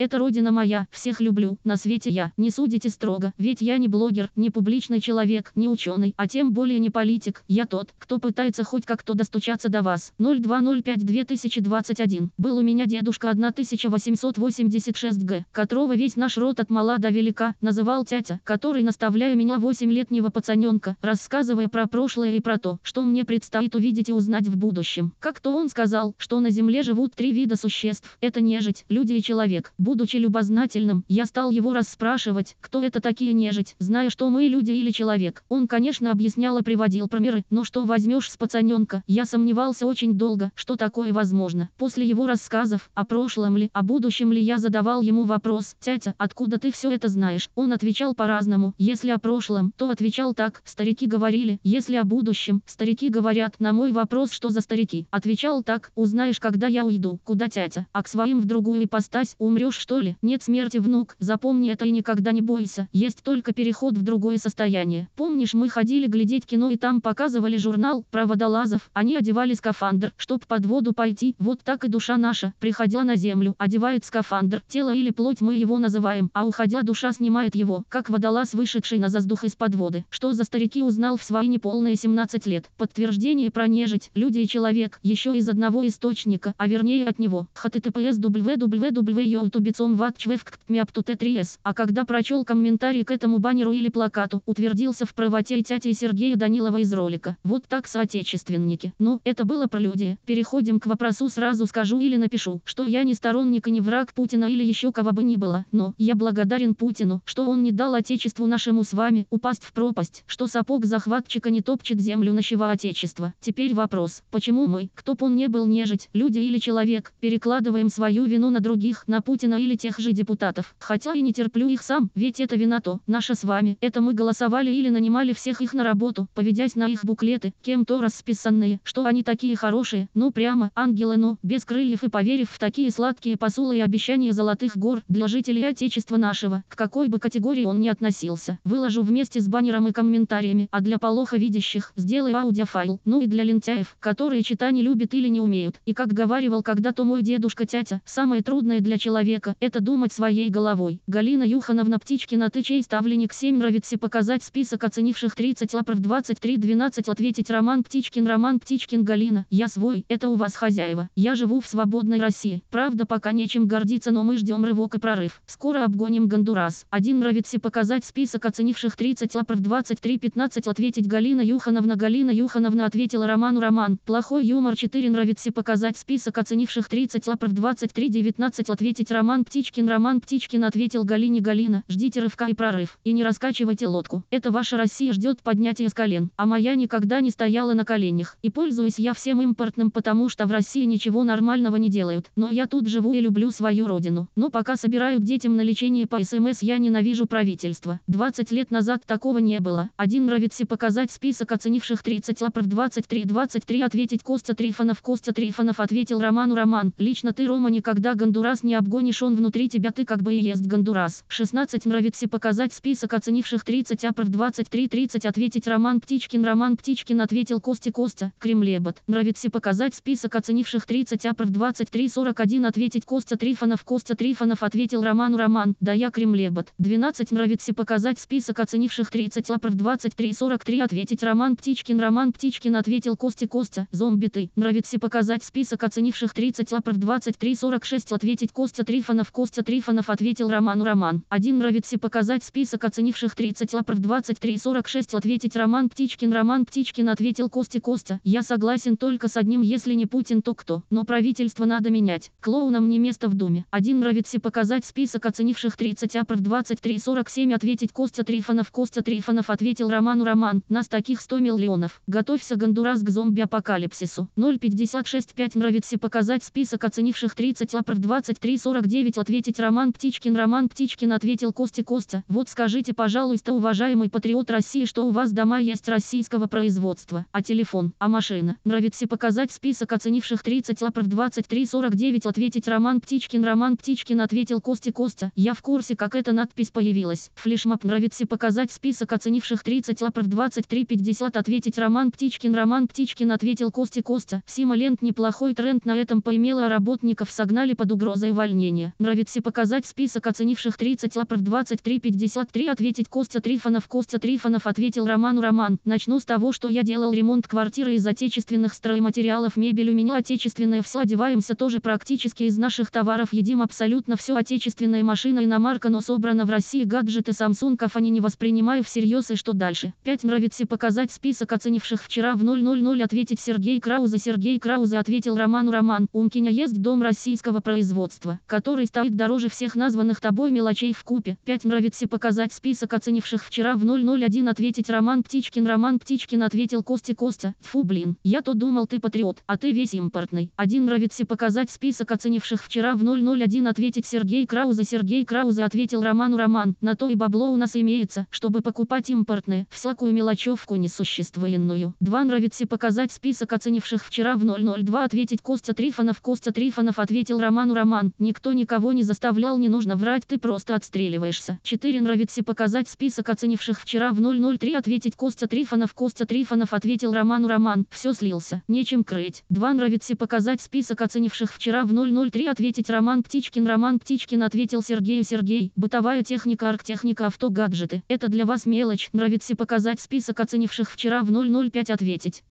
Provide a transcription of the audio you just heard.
Это родина моя, всех люблю, на свете я. Не судите строго, ведь я не блогер, не публичный человек, не ученый, а тем более не политик. Я тот, кто пытается хоть как-то достучаться до вас. 0205-2021. Был у меня дедушка 1886 г, которого весь наш род от мала до велика называл тятя, который, наставляя меня 8-летнего пацаненка, рассказывая про прошлое и про то, что мне предстоит увидеть и узнать в будущем. Как-то он сказал, что на земле живут 3 вида существ. Это нежить, люди и человек. Будучи любознательным, я стал его расспрашивать, кто это такие нежить, зная, что мы люди или человек. Он, конечно, объяснял и приводил примеры, но что возьмешь с пацаненка? Я сомневался очень долго, что такое возможно. После его рассказов, о прошлом ли, о будущем ли, я задавал ему вопрос: «Тятя, откуда ты все это знаешь?» Он отвечал по-разному. Если о прошлом, то отвечал так: «Старики говорили». Если о будущем, старики говорят. На мой вопрос: «Что за старики?» Отвечал так: «Узнаешь, когда я уйду». Куда, тятя? А к своим в другую ипостась? Умрешь, что ли? Нет смерти, внук. Запомни это и никогда не бойся. Есть только переход в другое состояние. Помнишь, мы ходили глядеть кино и там показывали журнал про водолазов? Они одевали скафандр, чтоб под воду пойти. Вот так и душа наша, приходя на землю, одевает скафандр. Тело или плоть мы его называем, а уходя душа снимает его, как водолаз, вышедший на воздух из-под воды. Что за старики, узнал в свои неполные 17 лет. Подтверждение про нежить, люди и человек, еще из одного источника, а вернее от него. https www.youtube.com/watchwefkt.me3s. А когда прочел комментарий к этому баннеру или плакату, утвердился в правоте тяти Сергея Данилова из ролика. Вот так, соотечественники. Ну, это было прелюдия. Переходим к вопросу. Сразу скажу или напишу, что я не сторонник и не враг Путина или еще кого бы ни было. Но я благодарен Путину, что он не дал отечеству нашему с вами упасть в пропасть, что сапог захватчика не топчет землю нашего отечества. Теперь вопрос: почему мы, кто б он не был, нежить, люди или человек, перекладываем свою вину на других, на Путина или тех же депутатов? Хотя и не терплю их сам, ведь это вина то наша с вами. Это мы голосовали или нанимали всех их на работу, поведясь на их буклеты, кем-то расписанные, что они такие хорошие, ну прямо ангелы, но без крыльев, и поверив в такие сладкие посулы и обещания золотых гор для жителей отечества нашего, к какой бы категории он ни относился. Выложу вместе с баннером и комментариями, а для плохо видящих сделай аудиофайл. Ну и для лентяев, которые читать не любят или не умеют. И как говаривал когда-то мой дедушка тятя, самое трудное для человека – это думать своей головой. Галина Юхановна Птичкина, ты чей ставленник? 7 нравится показать список оценивших 30 лапров 23-12. Ответить Роман Птичкин. Галина, я свой, это у вас хозяева. Я живу в свободной России. Правда, пока нечем гордиться, но мы ждем рывок и прорыв. Скоро обгоним Гондурас. 1 нравится показать список оценивших 30 лапров 23-15. Ответить Галина Юхановна ответила Роману: Роман, плохой юмор. 4 нравится показать список оценивших 30 лапров 23-19. Ответить Роман Птичкин ответил Галине: Галина, ждите рывка и прорыв. И не раскачивайте лодку. Это ваша Россия ждет поднятия с колен. А моя никогда не стояла на коленях. И пользуюсь я всем импортным, потому что в России ничего нормального не делают. Но я тут живу и люблю свою родину. Но пока собирают детям на лечение по СМС, я ненавижу правительство. 20 лет назад такого не было. 1 нравится показать список оценивших 30 лапров 23-23. Ответить Костя Трифонов ответил Роману: Роман, лично ты, Рома, никогда Гондурас не обгонишь, он внутри тебя, ты как бы и есть Гондурас. 16 нравится показать список оценивших 30 лапров 23-30. Ответить Роман Птичкин ответил Костя Кремлебот. Нравится показать список оценивших 30 лапров 23-41. Ответить Костя Трифонов ответил Роману: Роман, да я Кремлебот. 12 нравится показать список оценивших 30 лапров 23-43. Ответить Роман Птичкин ответил Костя, зомби ты. Нравится показать список оценивших 30 лапров 23-46. Ответить Костя Трифонов ответил Роману: Роман. 1 нравится показать список оценивших 30 лапров 23-46. Ответить Роман Птичкин ответил Костя, я согласен только с одним: если не Путин, то кто? Но правительство надо менять. Клоунам не место в Думе. 1 нравится показать список оценивших 30 лапров 23-47. Ответить Костя Трифонов ответил Роману: Роман, нас таких 100 миллионов. Готовься, Гондурас, к зомби-апокалипсису. 0,55 нравится показать список оценивших 30 лапров 23-49. Ответить Роман Птичкин ответил Костя, вот скажите, пожалуйста, уважаемый патриот России, что у вас дома есть российского производства, а телефон, а машина? Нравится показать список оценивших 30 лапров 23-49. Ответить Роман Птичкин ответил Костя, я в курсе, как эта надпись появилась. Флешмоб. Нравится показать список оценивших 30 лапров 23-50. Ответить Роман Птичкин ответил Костя, Симолент, неплохой тренд на этом поимела, а работников согнали под угрозой увольнения. Костя. Нравится показать список оценивших 30 лапов 2353 ответить Костя Трифонов. Костя Трифонов ответил Роману: Роман, начну с того, что я делал ремонт квартиры из отечественных стройматериалов, мебель у меня отечественная, все одеваемся тоже практически из наших товаров, едим абсолютно все отечественная, машина иномарка, но собрана в России, гаджеты Samsung, они не воспринимаю всерьез. И что дальше? 5 нравится показать список оценивших вчера в 000 ответить Сергей Краузе. Сергей Краузе ответил Роману: Роман, у меня есть дом российского производства, который стоит дороже всех названных тобой мелочей вкупе. 5 нравится показать список оценивших вчера в 001 ответить Роман Птичкин. Роман Птичкин ответил Косте: Костя, тьфу блин, я то думал ты патриот, а ты весь импортный. 1 нравится показать список оценивших вчера в 001 ответить Сергей Краузе. Сергей Краузе ответил Роману: Роман, на то и бабло у нас имеется, чтобы покупать импортные, всякую мелочевку несущественную. 2 нравится показать список оценивших вчера в 002 ответить Костя Трифонов. Костя Трифонов ответил Роману: Роман, никто никого не заставлял, не нужно врать, ты просто отстреливаешься. 4 нравится показать список оценивших вчера в 003 ответить Костя Трифонов. Костя Трифонов ответил Роману: Роман, все слился, нечем крыть. 2 нравится показать список оценивших вчера в 003 ответить Роман Птичкин. Роман Птичкин ответил Сергею: Сергей, бытовая техника, арктехника, авто, гаджеты, это для вас мелочь. Нравится показать список оценивших вчера в 005 ответить